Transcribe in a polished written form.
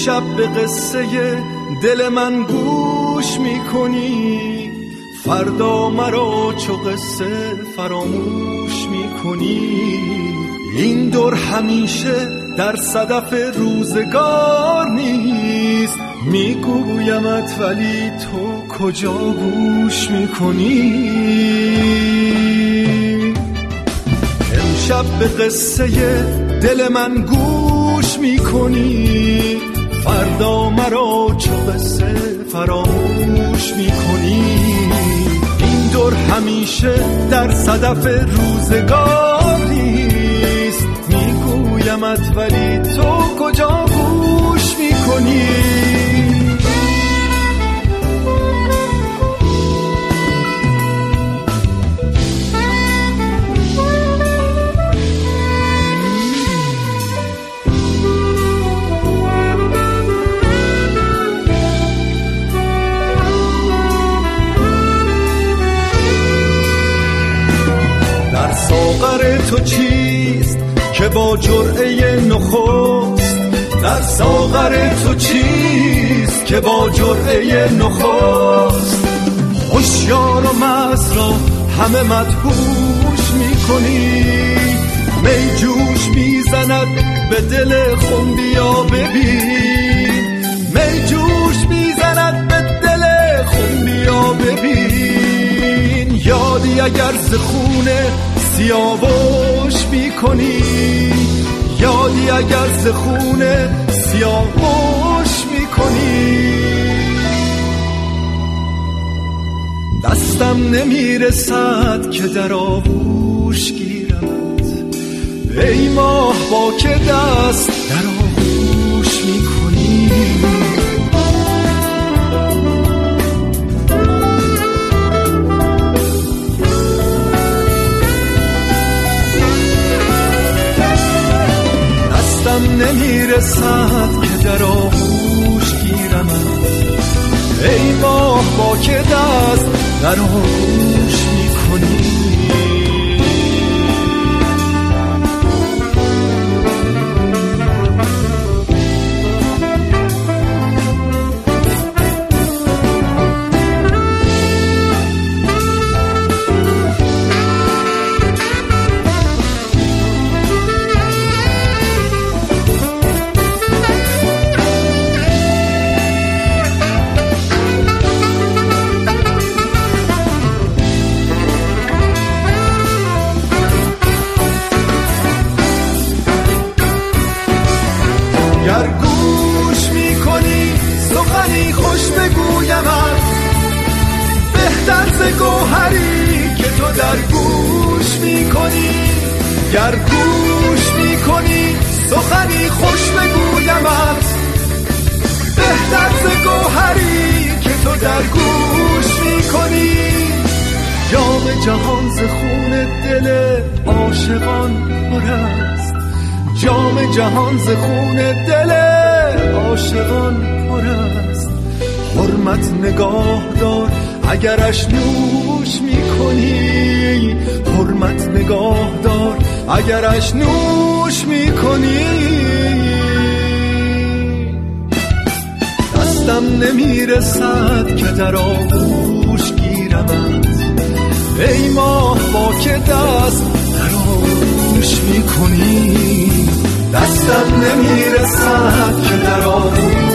امشب به قصه دل من گوش میکنی، فردا مرا چو قصه فراموش میکنی. این دور همیشه در صدف روزگار نیست، میگویمت ولی تو کجا گوش میکنی. امشب به قصه دل من گوش میکنی، فردا مرا چو قصه فراموش میکنی. این دور همیشه در صدف روزگار نیست، میگویمت ولی تو کجا گوش میکنی. ساغر تو چیست که با جرعه نخست، در ساغر تو چیست که با جرعه نخست. هوشیار و مست را همه مدهوش میکنی، می جوش میزند به دل خون. بیا ببین می جوش میزند به دل خون. بیا ببین یادی اگر ز خونه سیاوش میکنی، یادی اگر ز خونه سیاوش میکنی. دستم نمیرسد که در آغوش گیرمت، ای ماه با که دست در آغوش میکنی. نمیرسد که در آغوش گیرمت، ای ماه با که دست در آغوش میکنی. گر گوش میکنی سخنی خوش بگویمت، بهتر ز گوهری که تو در گوش میکنی. گر گوش میکنی سخنی خوش بگویمت، بهتر ز گوهری که تو در گوش میکنی. جام جهان ز خون دل عاشقان پر است، جام جهان ز خون دل عاشقان پر است. حرمت نگاه دار اگرش نوش میکنی، حرمت نگاه دار اگرش نوش میکنی. دستم نمیرسد که در آغوش گیرمت، ای ماه با که دست در آغوش میکنی. دستم نمیرسد که در آغوش